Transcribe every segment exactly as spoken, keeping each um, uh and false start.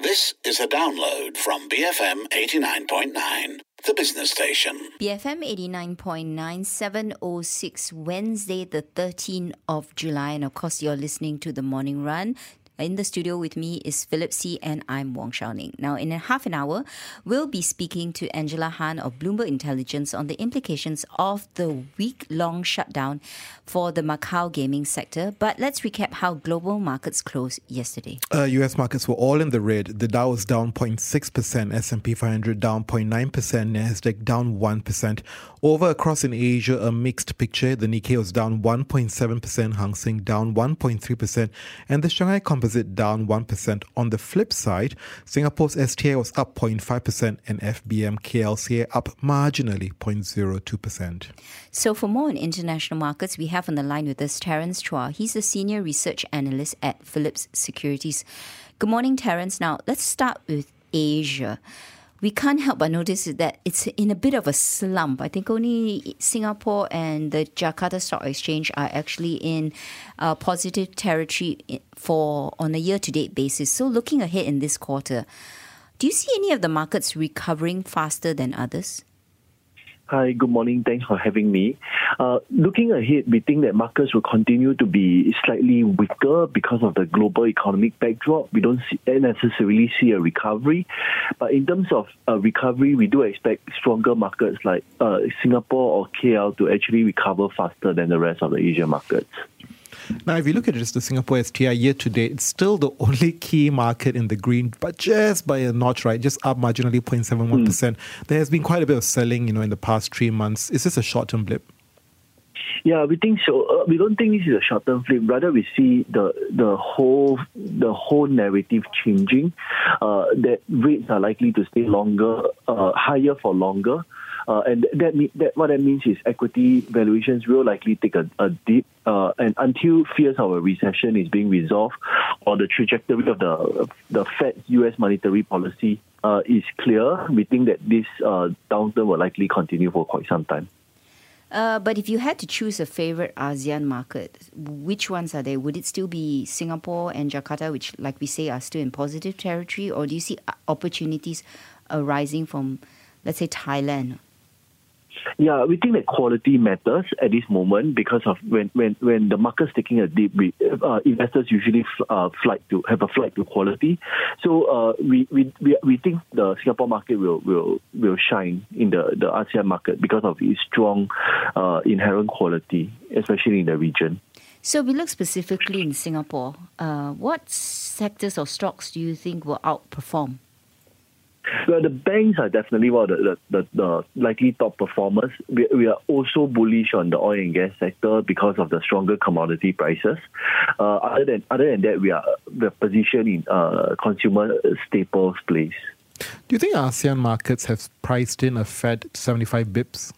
This is a download from B F M eighty-nine point nine, the business station. B F M eighty-nine point nine, seven oh six, Wednesday the thirteenth of July. And of course, you're listening to The Morning Run. In the studio with me is Philip See and I'm Wong Shao Ning. Now, in a half an hour, we'll be speaking to Angela Han of Bloomberg Intelligence on the implications of the week-long shutdown for the Macau gaming sector. But let's recap how global markets closed yesterday. Uh, U S markets were all in the red. The Dow was down zero point six percent, S and P five hundred down zero point nine percent, Nasdaq down one percent. Over across in Asia, a mixed picture. The Nikkei was down one point seven percent, Hang Seng down one point three percent, and the Shanghai Composite down one percent. On the flip side, Singapore's S T I was up zero point five percent and F B M K L C A up marginally zero point zero two percent. So for more on international markets, we have on the line with us Terence Chua. He's a senior research analyst at Phillips Securities. Good morning, Terence. Now, let's start with Asia. We can't help but notice that it's in a bit of a slump. I think only Singapore and the Jakarta Stock Exchange are actually in uh, positive territory for on a year-to-date basis. So looking ahead in this quarter, do you see any of the markets recovering faster than others? Hi, good morning. Thanks for having me. Uh, looking ahead, we think that markets will continue to be slightly weaker because of the global economic backdrop. We don't see, necessarily see a recovery. But in terms of uh, recovery, we do expect stronger markets like uh, Singapore or K L to actually recover faster than the rest of the Asian markets. Now, if you look at just the Singapore S T I year to date, it's still the only key market in the green, but just by a notch, right? Just up marginally zero point seven one percent. Mm. There has been quite a bit of selling, you know, in the past three months. Is this a short-term blip? Yeah, we think so. Uh, we don't think this is a short-term flip. Rather, we see the the whole the whole narrative changing. Uh, that rates are likely to stay longer, uh, higher for longer. Uh, and that, that what that means is equity valuations will likely take a, a dip, uh, and until fears of a recession is being resolved, or the trajectory of the the Fed's U S monetary policy uh, is clear, we think that this uh, downturn will likely continue for quite some time. Uh, but if you had to choose a favorite ASEAN market, which ones are there? Would it still be Singapore and Jakarta, which, like we say, are still in positive territory, or do you see opportunities arising from, let's say, Thailand? Yeah, we think that quality matters at this moment because of when when, when the market's taking a dip, we, uh, investors usually uh, flight to have a flight to quality. So uh, we, we we we think the Singapore market will will will shine in the, the ASEAN market because of its strong uh, inherent quality, especially in the region. So we look specifically in Singapore. Uh, what sectors or stocks do you think will outperform? Well, the banks are definitely one of the, the, the, the likely top performers. We, we are also bullish on the oil and gas sector because of the stronger commodity prices. Uh, other than other than that, we are we're positioned in uh, consumer staples plays. Do you think ASEAN markets have priced in a Fed seventy-five bips?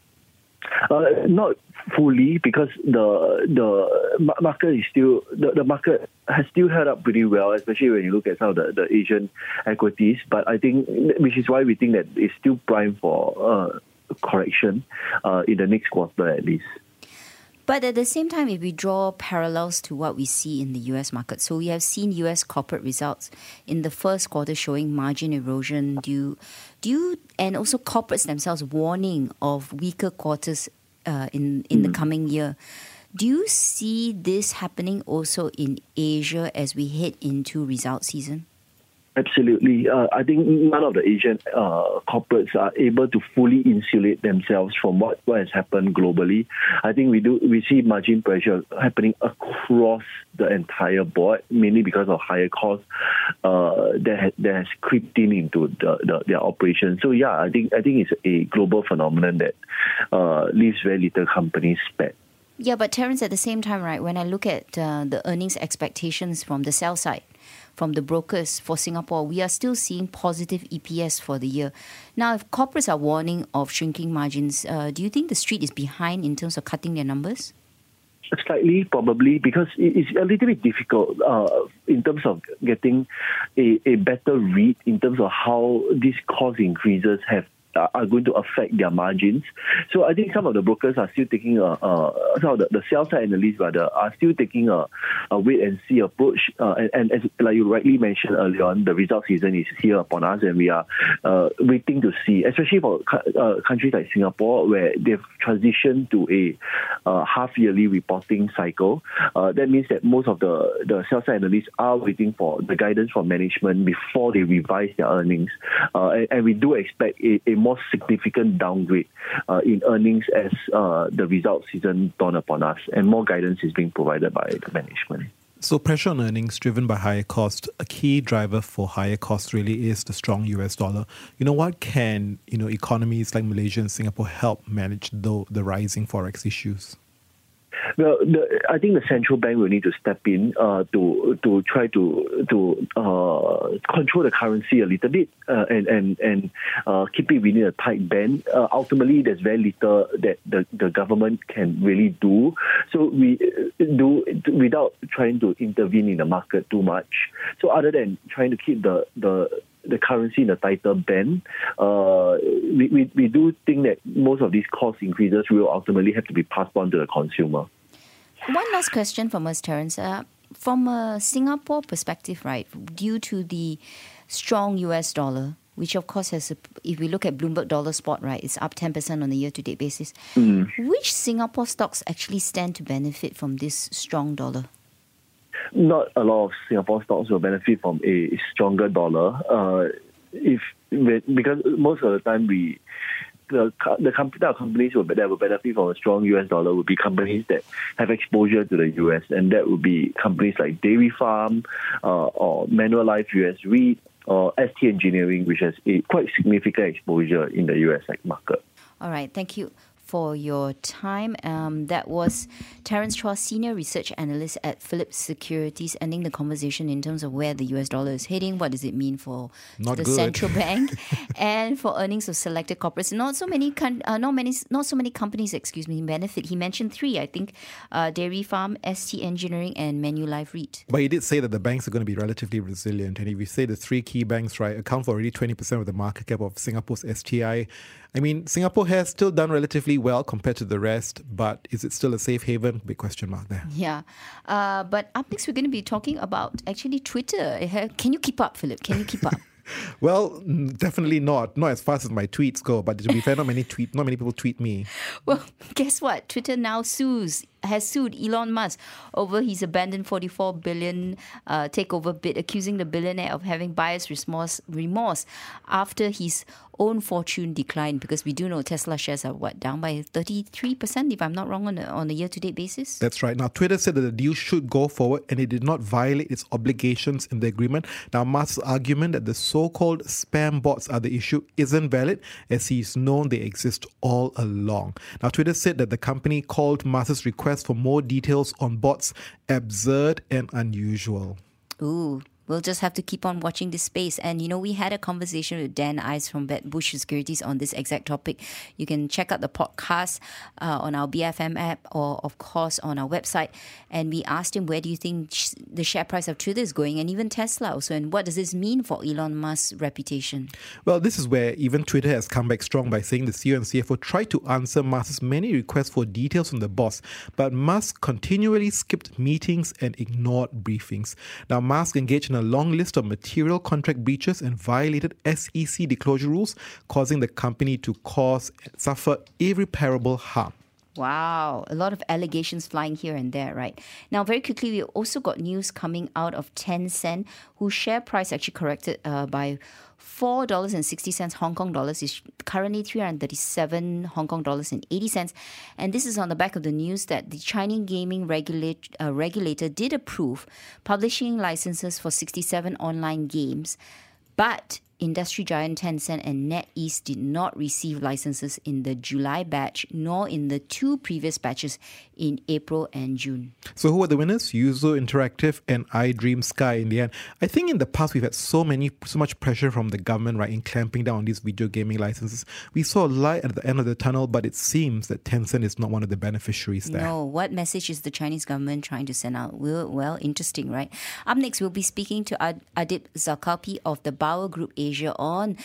Uh, not fully, because the the market is still the, the market has still held up pretty well, especially when you look at some of the, the Asian equities. But I think, which is why we think that it's still prime for uh, correction uh, in the next quarter at least. But at the same time, if we draw parallels to what we see in the U S market, so we have seen U S corporate results in the first quarter showing margin erosion due, due and also corporates themselves warning of weaker quarters uh, in, in mm. the coming year. Do you see this happening also in Asia as we head into result season? Absolutely. Uh, I think none of the Asian uh, corporates are able to fully insulate themselves from what, what has happened globally. I think we do we see margin pressure happening across the entire board, mainly because of higher costs uh, that, ha- that has creeped in into the, the, their operations. So yeah, I think I think it's a global phenomenon that uh, leaves very little companies spared. Yeah, but Terence, at the same time, right, when I look at uh, the earnings expectations from the sell side, from the brokers for Singapore, we are still seeing positive E P S for the year. Now, if corporates are warning of shrinking margins, uh, do you think the street is behind in terms of cutting their numbers? Slightly, probably, because it's a little bit difficult uh, in terms of getting a, a better read in terms of how these cost increases have are, are going to affect their margins. So I think some of the brokers are still taking a, uh, some of the, the sell side analysts rather are still taking a, a wait and see approach. Uh, and, and as like you rightly mentioned earlier on, the result season is here upon us, and we are uh, waiting to see, especially for uh, countries like Singapore, where they've transitioned to a uh, half-yearly reporting cycle. Uh, that means that most of the, the sell-side analysts are waiting for the guidance from management before they revise their earnings. Uh, and, and we do expect a, a more significant downgrade uh, in earnings as uh, the result season dawn upon us, and more guidance is being provided by the management. So pressure on earnings driven by higher cost. A key driver for higher costs really is the strong U S dollar. You know, what can, you know, economies like Malaysia and Singapore help manage the, the rising forex issues? Well, the, I think the central bank will need to step in uh, to to try to to uh, control the currency a little bit uh, and and and uh, keep it within a tight band. Uh, ultimately, there's very little that the, the government can really do. So we do without trying to intervene in the market too much. So other than trying to keep the the the currency in a tighter band, uh, we, we, we do think that most of these cost increases will ultimately have to be passed on to the consumer. One last question from us, Terence. Uh, from a Singapore perspective, right, due to the strong U S dollar, which of course has, a, if we look at Bloomberg Dollar Spot, right, it's up ten percent on a year-to-date basis. Mm. Which Singapore stocks actually stand to benefit from this strong dollar? Not a lot of Singapore stocks will benefit from a stronger dollar. Uh, if because most of the time we the the company our companies will, that will benefit from a strong U S dollar would be companies that have exposure to the U S, and that would be companies like Dairy Farm uh, or Manulife U S REIT or S T Engineering, which has a quite significant exposure in the U S market. All right, thank you for your time. Um, that was Terence Chua, Senior Research Analyst at Phillips Securities, ending the conversation in terms of where the U S dollar is heading, what does it mean for not the good. central bank, and for earnings of selected corporates. Not so many, uh, not many, not so many companies, excuse me, benefit. He mentioned three, I think: uh, Dairy Farm, S T Engineering, and Manulife REIT. But he did say that the banks are going to be relatively resilient, and if we say the three key banks, right, account for already twenty percent of the market cap of Singapore's S T I. I mean, Singapore has still done relatively well compared to the rest, but is it still a safe haven? Big question mark there. Yeah. Uh, but up next, we're going to be talking about actually Twitter. Can you keep up, Philip? Can you keep up? Well, definitely not. Not as fast as my tweets go, but to be fair, not many tweet, not many people tweet me. Well, guess what? Twitter now sues has sued Elon Musk over his abandoned forty-four billion dollars uh, takeover bid, accusing the billionaire of having buyer's remorse, remorse after his own fortune declined, because we do know Tesla shares are what, down by thirty-three percent, if I'm not wrong, on a, on a year-to-date basis? That's right. Now, Twitter said that the deal should go forward and it did not violate its obligations in the agreement. Now, Musk's argument that the so-called spam bots are the issue isn't valid, as he's known they exist all along. Now, Twitter said that the company called Musk's request for more details on bots absurd and unusual. Ooh. We'll just have to keep on watching this space. And, you know, we had a conversation with Dan Ives from Bush Securities on this exact topic. You can check out the podcast uh, on our B F M app or, of course, on our website. And we asked him, where do you think sh- the share price of Twitter is going, and even Tesla also. And what does this mean for Elon Musk's reputation? Well, this is where even Twitter has come back strong by saying the C E O and C F O tried to answer Musk's many requests for details from the boss. But Musk continually skipped meetings and ignored briefings. Now, Musk engaged in a long list of material contract breaches and violated S E C disclosure rules, causing the company to cause suffer irreparable harm. Wow, a lot of allegations flying here and there, right? Now, very quickly, we also got news coming out of Tencent, whose share price actually corrected uh, by four dollars and sixty cents Hong Kong dollars, is currently three hundred thirty-seven Hong Kong dollars and eighty cents. And this is on the back of the news that the Chinese gaming regulate, uh, regulator did approve publishing licenses for sixty-seven online games, but industry giant Tencent and NetEase did not receive licenses in the July batch, nor in the two previous batches in April and June. So who were the winners? Yuzu Interactive and iDream Sky in the end. I think in the past we've had so many, so much pressure from the government, right, in clamping down on these video gaming licenses. We saw a light at the end of the tunnel, but it seems that Tencent is not one of the beneficiaries there. No, what message is the Chinese government trying to send out? Well, well interesting, right? Up next, we'll be speaking to Ad- Adib Zakalpi of the Bauer Group Asia on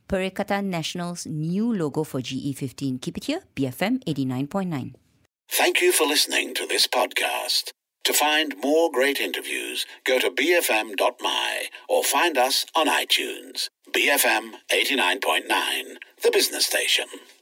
Perikatan National's new logo for G E fifteen. Keep it here, B F M eighty-nine point nine. Thank you for listening to this podcast. To find more great interviews, go to b f m dot m y or find us on iTunes. B F M eighty-nine point nine, the business station.